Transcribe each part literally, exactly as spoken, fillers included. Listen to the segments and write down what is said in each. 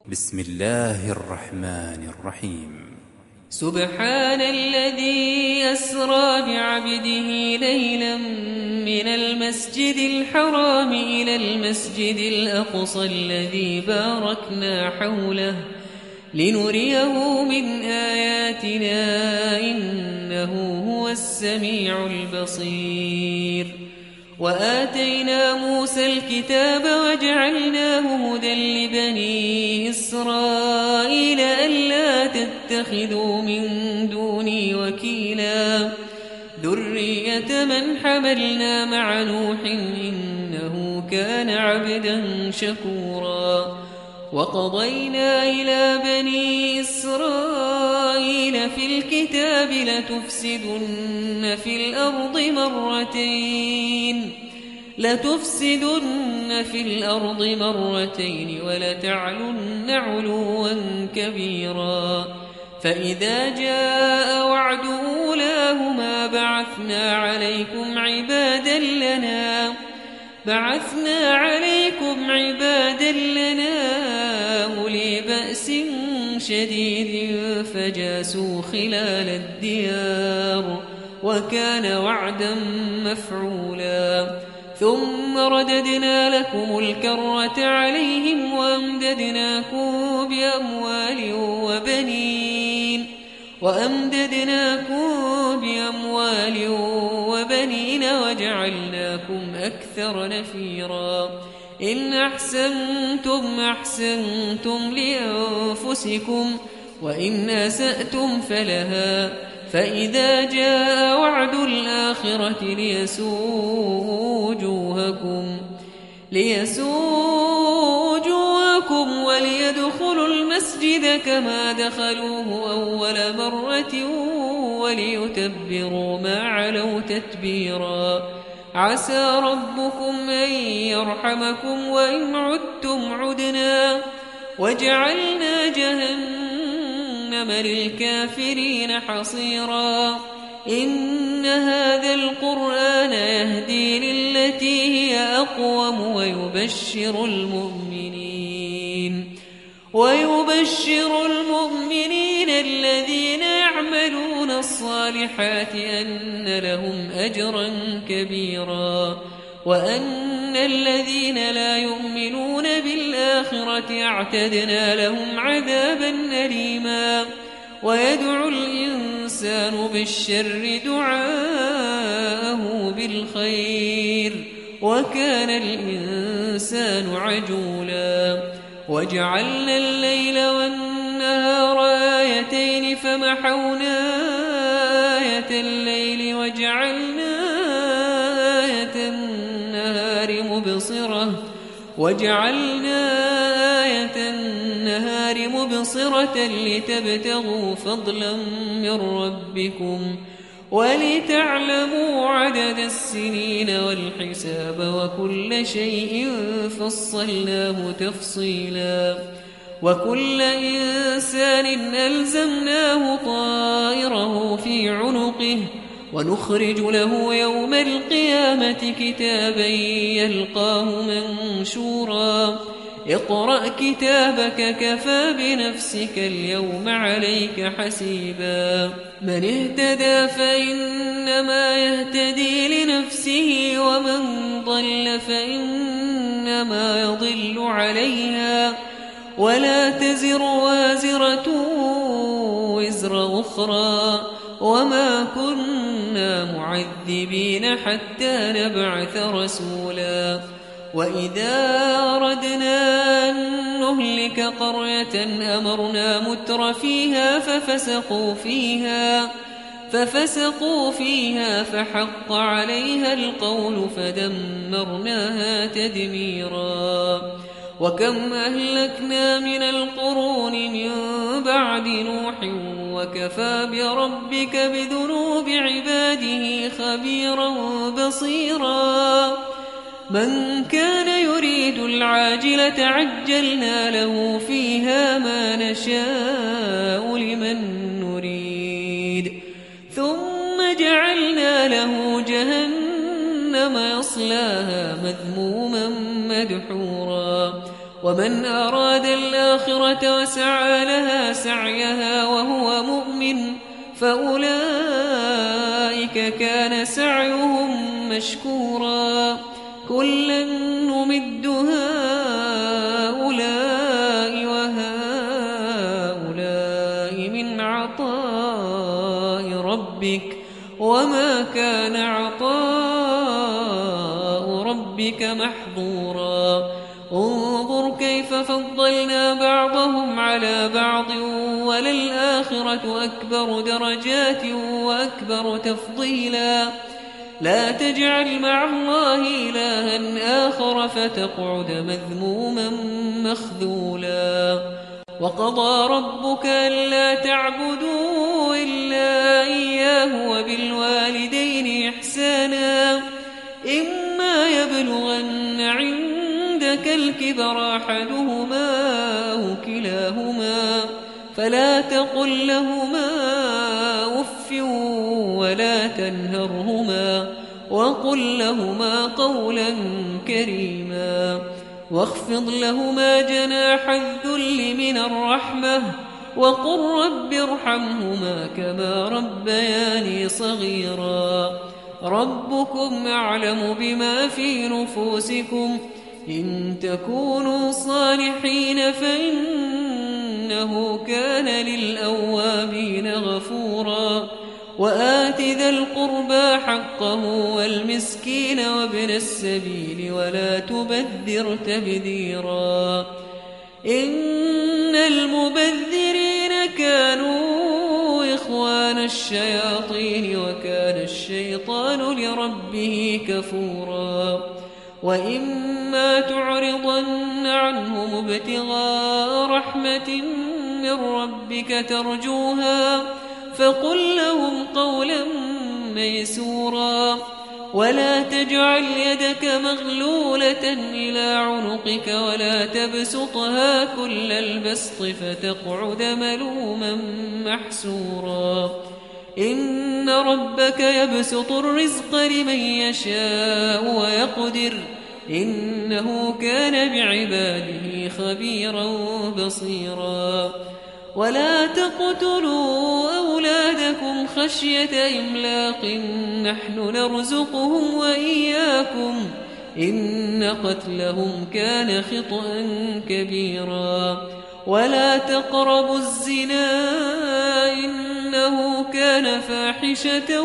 بسم الله الرحمن الرحيم. سبحان الذي أسرى بعبده ليلا من المسجد الحرام إلى المسجد الأقصى الذي باركنا حوله لنريه من آياتنا إنه هو السميع البصير. وآتينا موسى الكتاب وجعلناه هدى لبني إسرائيل ألا تتخذوا من دوني وكيلا ذرية من حملنا مع نوح إنه كان عبدا شكورا. وقضينا إلى بني إسرائيل في الكتاب لتفسدن في الأرض مرتين لتفسدن في الأرض مرتين ولتعلن علوا كبيرا. فإذا جاء وعد أولاهما بعثنا عليكم عبادا لنا بعثنا عليكم عبادا لنا أولي بأس شديد فجاسوا خلال الديار وكان وعدا مفعولا. ثم رددنا لكم الكرة عليهم وأمددناكم بأموال وبنين وأمددناكم بأموال وبنين وجعلناكم أكثر نفيرا. إن أحسنتم أحسنتم لأنفسكم وإن أسأتم فلها. فإذا جاء وعد الآخرة ليسوءوا وجوهكم ليسوءوا وجوهكم وليدخلوا المسجد كما دخلوه أول مرة وليتبروا ما علوا تتبيرا. عسى ربكم أن يرحمكم وإن عدتم عدنا وجعلنا جهنم للكافرين حصيرا. إن هذا القرآن يهدي للتي هي أقوم ويبشر المؤمنين ويبشر المؤمنين الذين يعملون الصالحات أن لهم أجرا كبيرا وأن الذين لا يؤمنون بالآخرة اعتدنا لهم عذابا أليما. ويدعو الإنسان بالشر دعاءه بالخير وكان الإنسان عجولا. وجعلنا الليل والنهار آيتين فمحونا آية الليل وجعلنا آية النهار مبصرة وجعلنا آية النهار مبصرة لتبتغوا فضلا من ربكم ولتعلموا عدد السنين والحساب وكل شيء فصلناه تفصيلا. وكل إنسان ألزمناه طائره في عنقه ونخرج له يوم القيامة كتابا يلقاه منشورا. اقرأ كتابك كفى بنفسك اليوم عليك حسيبا. من اهتدى فإنما يهتدي لنفسه ومن ضل فإنما يضل عليها ولا تزر وازرة وزر أخرى وما كنا معذبين حتى نبعث رسولا. وإذا أردنا أن نهلك قرية أمرنا متر فيها ففسقوا فيها ففسقوا فيها فحق عليها القول فدمرناها تدميرا. وكم أهلكنا من القرون من بعد نوح وكفى بربك بذنوب عباده خبيرا بصيرا. من كان يريد العاجلة عجلنا له فيها ما نشاء لمن نريد ثم جعلنا له جهنم يصلاها مذموما مدحورا. ومن أراد الآخرة وسعى لها سعيها وهو مؤمن فأولئك كان سعيهم مشكورا كلا نمد هؤلاء وهؤلاء من عطاء ربك وما كان عطاء ربك محظورا انظر كيف فضلنا بعضهم على بعض وللآخرة أكبر درجات وأكبر تفضيلا لا تجعل مع الله إلها آخر فتقعد مذموما مخذولا وقضى ربك ألا تعبدوا إلا إياه وبالوالدين إحسانا إما يبلغن عندك الكبر أحدهما أو كلاهما فلا تقل لهما أف ولا تنهرهما وقل لهما قولا كريما واخفض لهما جناح الذل من الرحمة وقل رب ارحمهما كما ربياني صغيرا ربكم أعلم بما في نفوسكم إن تكونوا صالحين فإنه كان للأوابين غفورا وآت ذا القربى حقه والمسكين وابن السبيل ولا تبذر تبذيرا إن المبذرين كانوا إخوان الشياطين وكان الشيطان لربه كفورا وإما تعرضن عنهم ابتغاء رحمة من ربك ترجوها فقل لهم قولا ميسورا ولا تجعل يدك مغلولة إلى عنقك ولا تبسطها كل البسط فتقعد ملوما محسورا إن ربك يبسط الرزق لمن يشاء ويقدر إنه كان بعباده خبيرا بصيرا ولا تقتلوا أولادكم خشية إملاق نحن نرزقهم وإياكم إن قتلهم كان خطأ كبيرا ولا تقربوا الزنا إنه كان فاحشة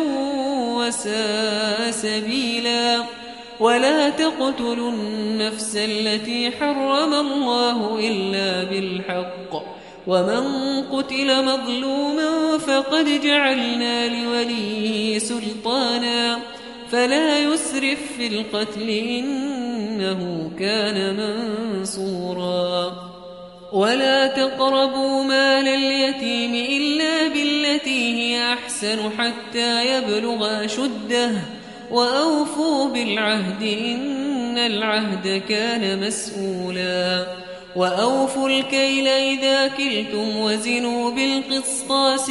وساء سبيلا ولا تقتلوا النفس التي حرم الله إلا بالحق ومن قتل مظلوما فقد جعلنا لوليه سلطانا فلا يسرف في القتل إنه كان منصورا ولا تقربوا مال اليتيم إلا بالتي هي أحسن حتى يبلغ أشده وأوفوا بالعهد إن العهد كان مسؤولا وأوفوا الكيل إذا كلتم وزنوا بالقسطاس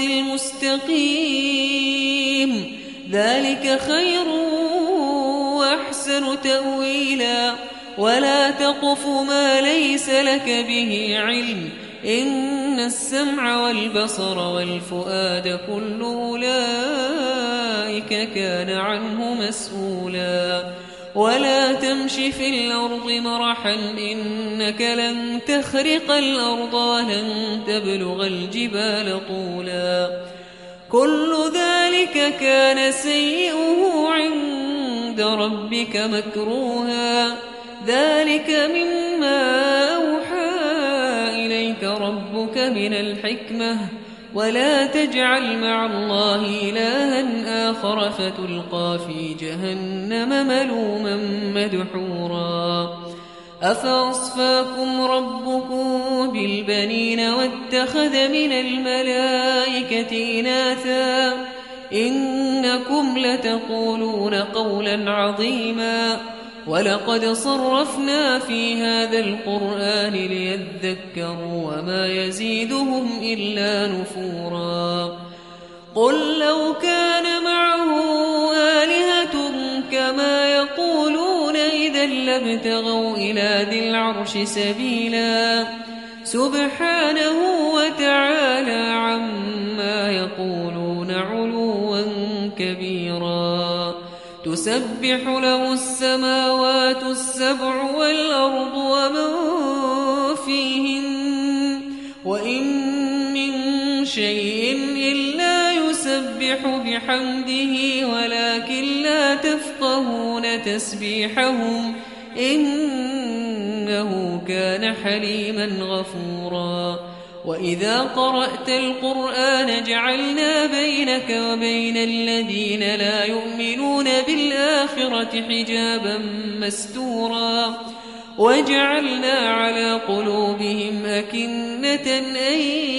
المستقيم ذلك خير وأحسن تأويلا ولا تقف ما ليس لك به علم إن السمع والبصر والفؤاد كل أولئك كان عنه مسؤولا ولا تمش في الأرض مرحا إنك لن تخرق الأرض ولن تبلغ الجبال طولا كل ذلك كان سيئه عند ربك مكروها ذلك مما أوحى إليك ربك من الحكمة ولا تجعل مع الله إلها آخر فتلقى في جهنم ملوما مدحورا أفأصفاكم ربكم بالبنين واتخذ من الملائكة إناثا إنكم لتقولون قولا عظيما ولقد صرفنا في هذا القرآن ليذكروا وما يزيدهم إلا نفورا قل لو كان معه آلهة كما يقولون إذا إذا لابتغوا إلى ذي العرش سبيلا سبحانه وتعالى عما يقولون علوا كبيرا تسبح له السماوات السبع والأرض ومن فيهن وإن من شيء إلا يسبح بحمده ولكن لا تفقهون تسبيحهم إنه كان حليما غفورا وإذا قرأت القرآن جعلنا بينك وبين الذين لا يؤمنون بالآخرة حجابا مستورا وجعلنا على قلوبهم أكنة أن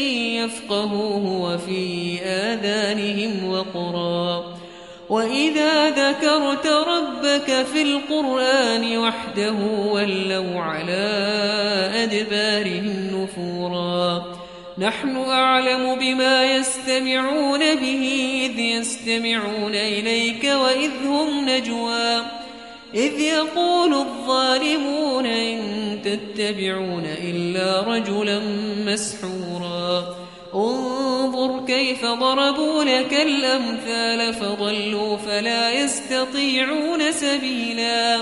يفقهوه وفي آذانهم وقرا وإذا ذكرت ربك في القرآن وحده ولوا على أدبارهم نفورا نحن أعلم بما يستمعون به إذ يستمعون إليك وإذ هم نجوى إذ يقول الظالمون إن تتبعون إلا رجلا مسحورا انظر كيف ضربوا لك الأمثال فضلوا فلا يستطيعون سبيلا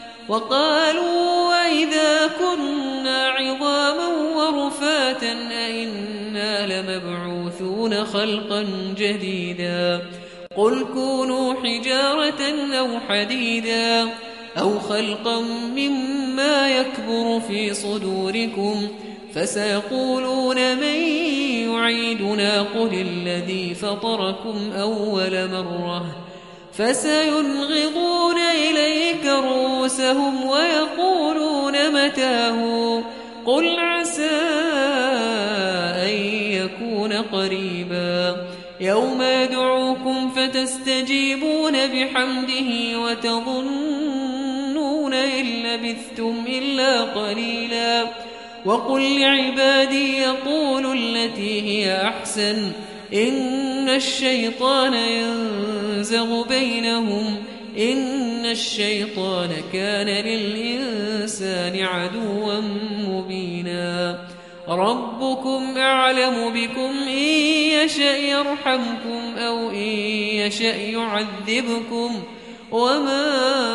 وقالوا وإذا كنا عظاما ورفاتا أئنا لمبعوثون خلقا جديدا قل كونوا حجارة أو حديدا أو خلقا مما يكبر في صدوركم فسيقولون من يعيدنا قل الذي فطركم أول مرة فسينغضون إليك رؤوسهم ويقولون متاه قل عسى أن يكون قريبا يوم يدعوكم فتستجيبون بحمده وتظنون إن لبثتم إلا قليلا وقل لعبادي يقولوا التي هي أحسن إن الشيطان ينزغ بينهم إن الشيطان كان للإنسان عدوا مبينا ربكم أعلم بكم إن يشأ يرحمكم أو إن يشأ يعذبكم وما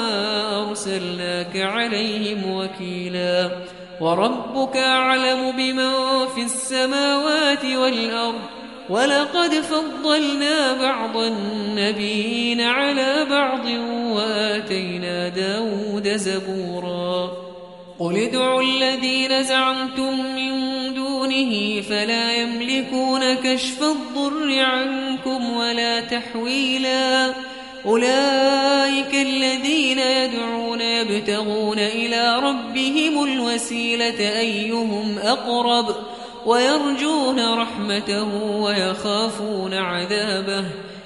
أرسلناك عليهم وكيلا وربك أعلم بمن في السماوات والأرض ولقد فضلنا بعض النبيين على بعض وآتينا داود زبورا قل ادعوا الذين زعمتم من دونه فلا يملكون كشف الضر عنكم ولا تحويلا أولئك الذين يدعون يبتغون إلى ربهم الوسيلة أيهم أقرب ويرجون رحمته ويخافون عذابه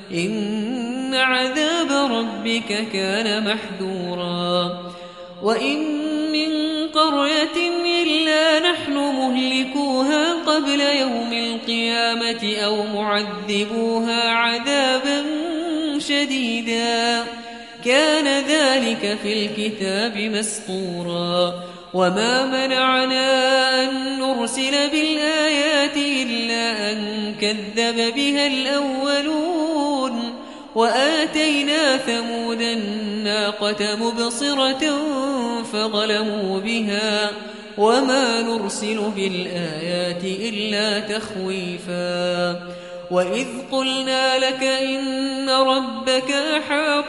إن عذاب ربك كان محذورا وإن من قرية إلا نحن مهلكوها قبل يوم القيامة أو معذبوها عذابا شديدا كان ذلك في الكتاب مسطورا وما منعنا أن نرسل بالآيات إلا أن كذب بها الأولون وآتينا ثمود الناقة مبصرة فظلموا بها وما نرسل بالآيات إلا تخويفا وإذ قلنا لك إن ربك أحاط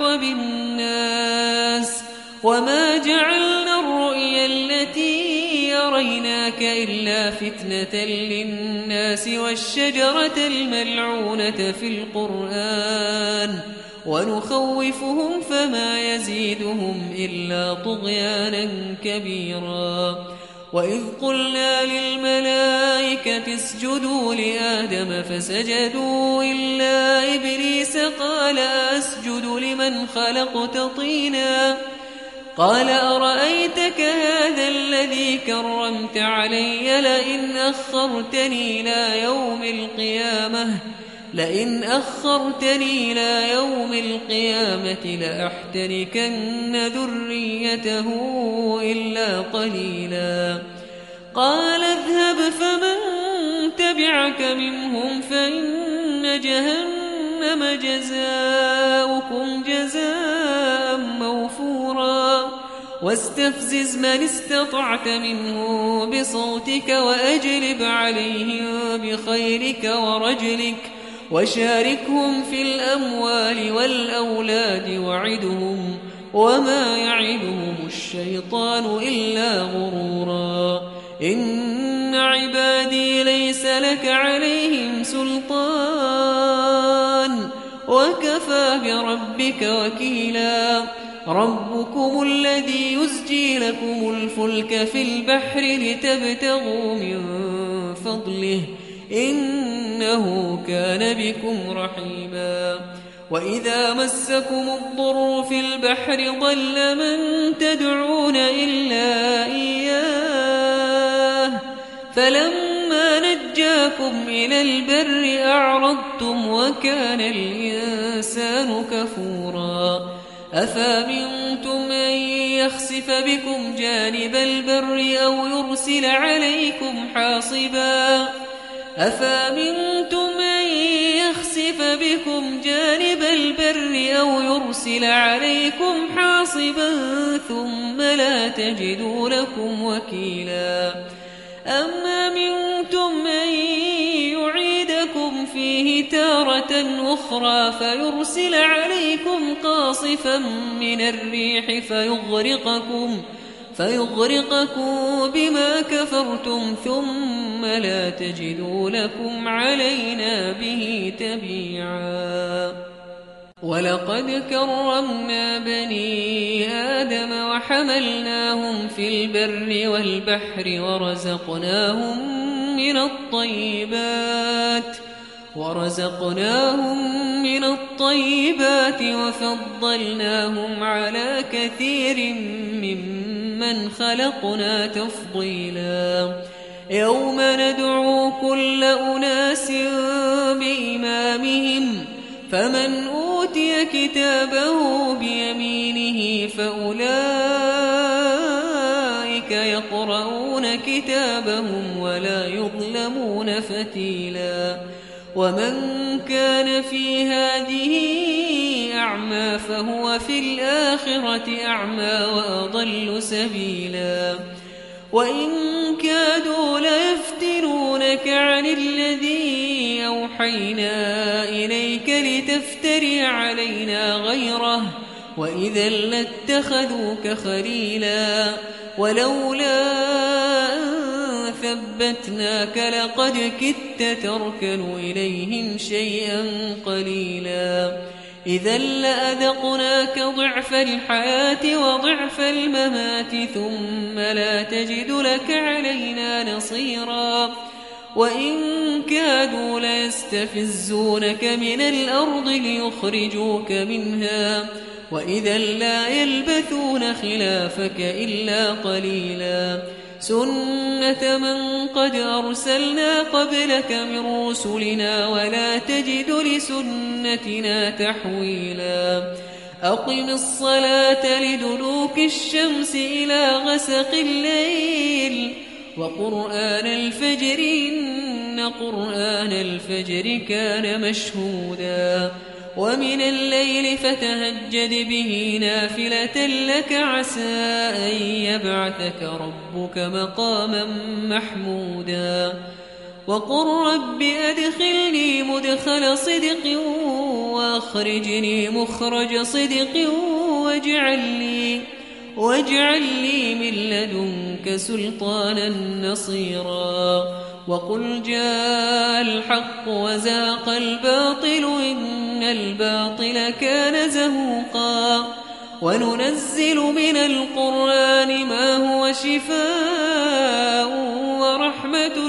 بالناس وما جعلنا الرؤيا التي يريناك إلا فتنة للناس والشجرة الملعونة في القرآن ونخوفهم فما يزيدهم إلا طغيانا كبيرا وإذ قلنا للملائكة اسجدوا لآدم فسجدوا إلا إبليس قال أسجد لمن خلقت طينا قال أرأيتك هذا الذي كرمت علي لئن أخرتني إلى يوم القيامة لئن أخرتني إلى يوم القيامة لأحتركن ذريته إلا قليلا قال اذهب فمن تبعك منهم فإن جهنم جزاؤكم جزاء موفورا واستفزز من استطعت منهم بصوتك وأجلب عليهم بخيرك ورجلك وشاركهم في الأموال والأولاد وعدهم وما يعدهم الشيطان إلا غرورا إن عبادي ليس لك عليهم سلطان وكفى بربك وكيلا ربكم الذي يزجي لكم الفلك في البحر لتبتغوا من فضله إنه كان بكم رحيما وإذا مسكم الضر في البحر ضل من تدعون إلا إياه فلما نجاكم إلى البر أعرضتم وكان الإنسان كفورا أفأمنتم أن يخسف بكم جانب البر أو يرسل عليكم حاصبا أفأمنتم أن يخسف بكم جانب البر أو يرسل عليكم حاصبا ثم لا تجدوا لكم وكيلا أم أمنتم أن يعيدكم فيه تارة أخرى فيرسل عليكم قاصفا من الريح فيغرقكم فيغرقكم بما كفرتم ثم لا تجدوا لكم علينا به تبيعا ولقد كرمنا بني آدم وحملناهم في البر والبحر ورزقناهم من الطيبات ورزقناهم من الطيبات وفضلناهم على كثير ممن خلقنا تفضيلا يوم ندعو كل أناس بإمامهم فمن أوتي كتابه بيمينه فأولئك يقرؤون كتابهم ولا يظلمون فتيلا ومن كان في هذه أعمى فهو في الآخرة أعمى وأضل سبيلا وإن كادوا ليفتنونك عن الذي أوحينا إليك لتفتري علينا غيره وإذا لاتخذوك خليلا ولولا أن ثبتناك لقد كدت تركن إليهم شيئا قليلا إذا لأذقناك ضعف الحياة وضعف الممات ثم لا تجد لك علينا نصيرا وإن كادوا ليستفزونك من الأرض ليخرجوك منها وإذا لا يلبثون خلافك إلا قليلا سنة من قد أرسلنا قبلك من رسلنا ولا تجد لسنتنا تحويلا أقم الصلاة لدلوك الشمس إلى غسق الليل وقرآن الفجر إن قرآن الفجر كان مشهودا ومن الليل فتهجد به نافلة لك عسى أن يبعثك ربك مقاما محمودا وقل رب أدخلني مدخل صدق وأخرجني مخرج صدق واجعل لي واجعل لي من لدنك سلطانا نصيرا وقل جاء الحق وزاق الباطل إن الباطل كان زهوقا وننزل من القرآن ما هو شفاء ورحمة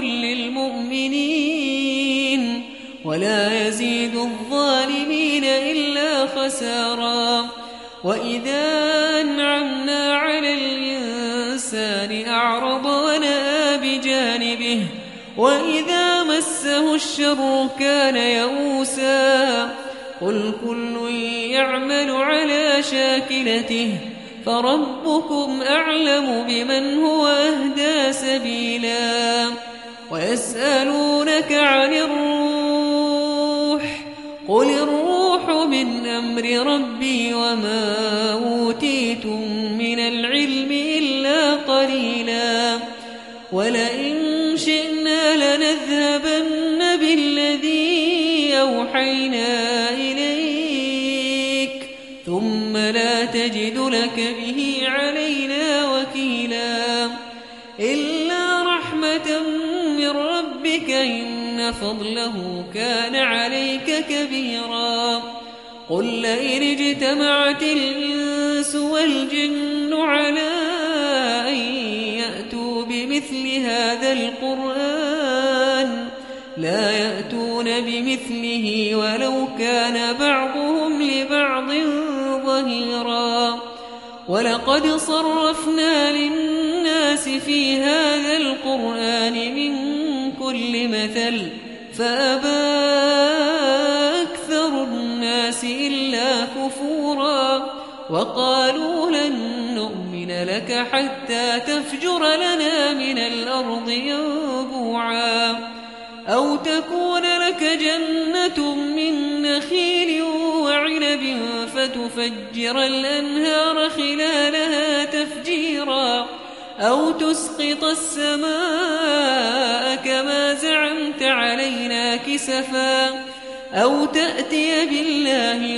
للمؤمنين ولا يزيد الظالمين إلا خسارا وإذا أنعمنا على الإنسان أعرض ونأى بجانبه وإذا مسه الشر كان يئوسا قل كل يعمل على شاكلته فربكم أعلم بمن هو أهدى سبيلا ويسألونك عن الروح قل الروح من أمر ربي وما أوتيتم من العلم إلا قليلا ولئن شئنا لنذهبن بالذي أوحينا إليك ثم لا تجد لك به علينا وكيلا إلا رحمة من ربك إن فضله كان عليك كبيرا قل لئن اجتمعت الإنس والجن على أن يأتوا بمثل هذا القرآن لا يأتون بمثله ولو كان بعضهم لبعض ظهيرا ولقد صرفنا للناس في هذا القرآن من كل مثل فأبى أكثر الناس إلا كفورا وقالوا لن نؤمن لك حتى تفجر لنا من الأرض ينبوعا أو تكون لك جنة من نخيل وعنب فتفجر الأنهار خلالها تفجيرا أو تسقط السماء كما زعمت علينا كسفا أو تأتي بالله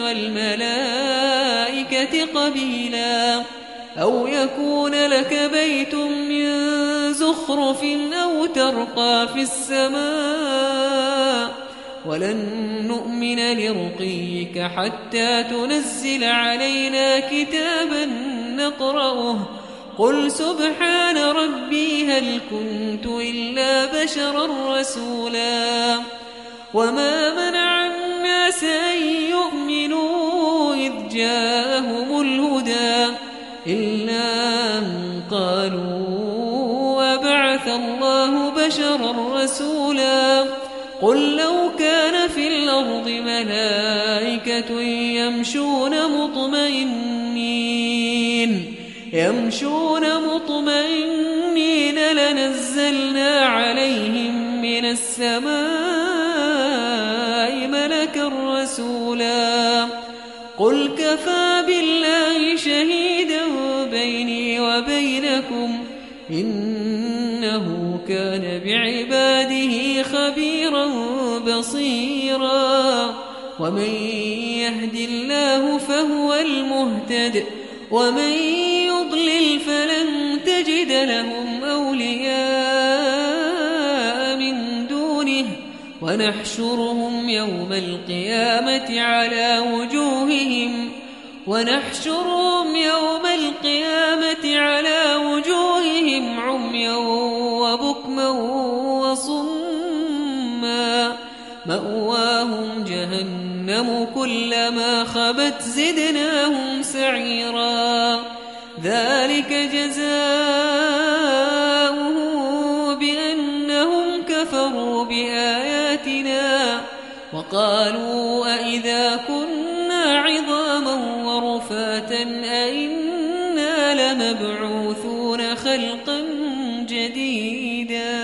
والملائكة قبيلا أو يكون لك بيت من زخرف أو ترقى في السماء ولن نؤمن لرقيك حتى تنزل علينا كتابا نقرأه قل سبحان ربي هل كنت إلا بشرا رسولا وما منع الناس أن يؤمنوا إذ جاءهم الهدى إلا أن قالوا أبعث الله بشرا رسولا قل لو كان في الأرض ملائكة يمشون مطمئنين يمشون مطمئنين لنزلنا عليهم من السماء ملكا رسولا قل كفى بالله شهيدا بيني وبينكم إنه كان بعباده خبيرا بصيرا ومن يهد الله فهو المهتد ومن يضلل فلن تجد لهم أولياء من دونه ونحشرهم يوم القيامة على وجوههم ونحشرهم يوم القيامة على وجوههم عميا وبكما وصما مأواهم جهنم كلما خبت زدناهم سعيرا ذلك جزاؤه بأنهم كفروا بآياتنا وقالوا أئذا كنا عظاما ورفاتا أئنا لمبعوثون خلقا جديدا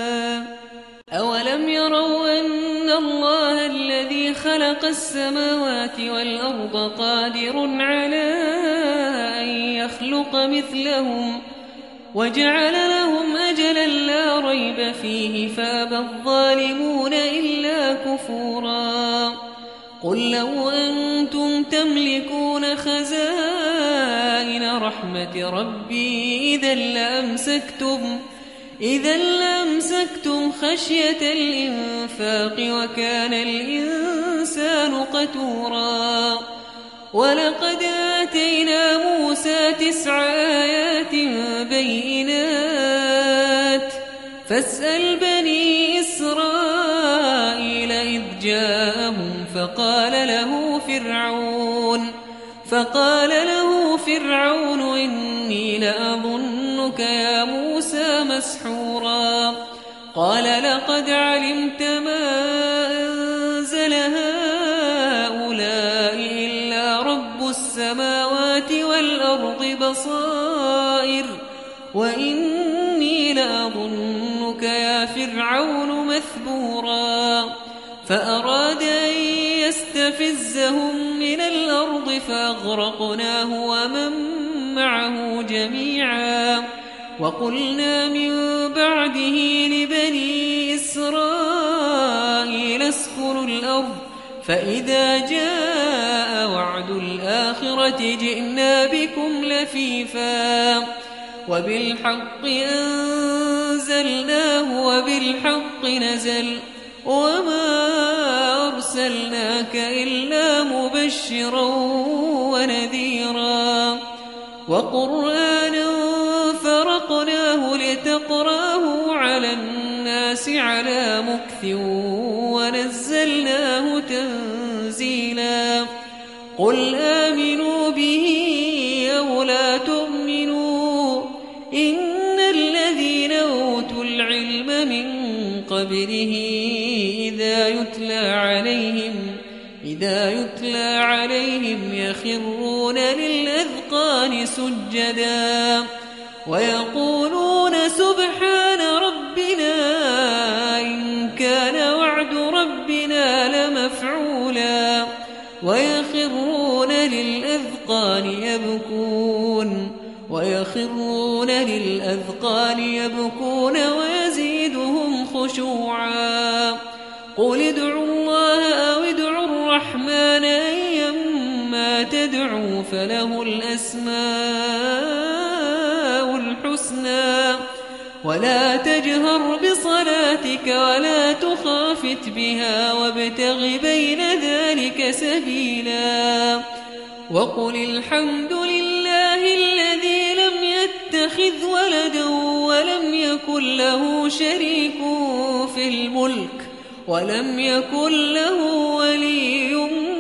أولم يروا أن الله الذي خلق السماوات والأرض قادر على أن يخلق مثلهم وجعل لهم أجلا لا ريب فيه فأبى الظالمون إلا كفورا قل لو أنتم تملكون خزائن رحمة ربي إذا لأمسكتم إذا لأمسكتم خشية الإنفاق وكان الإنسان قتورا ولقد آتينا موسى تسع آيات بينات فاسأل بني إسرائيل إذ جاءهم فقال له فرعون فقال له فرعون إني لأظنك يا موسى مسحورا قال لقد علمت ما أنزل هؤلاء إلا رب السماوات والأرض بصائر وإني لأظنك يا فرعون مثبورا فأراد أن يستفزهم من الأرض فأغرقناه ومن معه جميعا وقلنا من بعده لبني إسرائيل اسكنوا الأرض فإذا جاء وعد الآخرة جئنا بكم لفيفا وبالحق أنزلناه وبالحق نزل وما أرسلناك إلا مبشرا ونذيرا وقرآنا فرقناه لتقراه على الناس على مكث ونزلناه تنزيلا قل آمنوا به أو لا تؤمنوا إن الذين أوتوا العلم من قبله إذا يتلى عليهم إذا يتلى عليهم يخرون للأذقان سجدا ويقولون سبحان ربنا إن كان وعد ربنا لمفعولا ويخرون للأذقان يبكون ويخرون للأذقان يبكون ويزيدهم خشوعا قل ادعوا الله أو ادعوا الرحمن أيما تدعوا فله الأسماء الحسنى ولا تجهر بصلاتك ولا تخافت بها وابتغ بين ذلك سبيلا وقل الحمد لله الذي لم يتخذ ولدا ولم يكن له شريك في الملك ولم يكن له ولي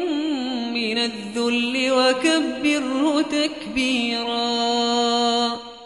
من الذل وكبره تكبيرا.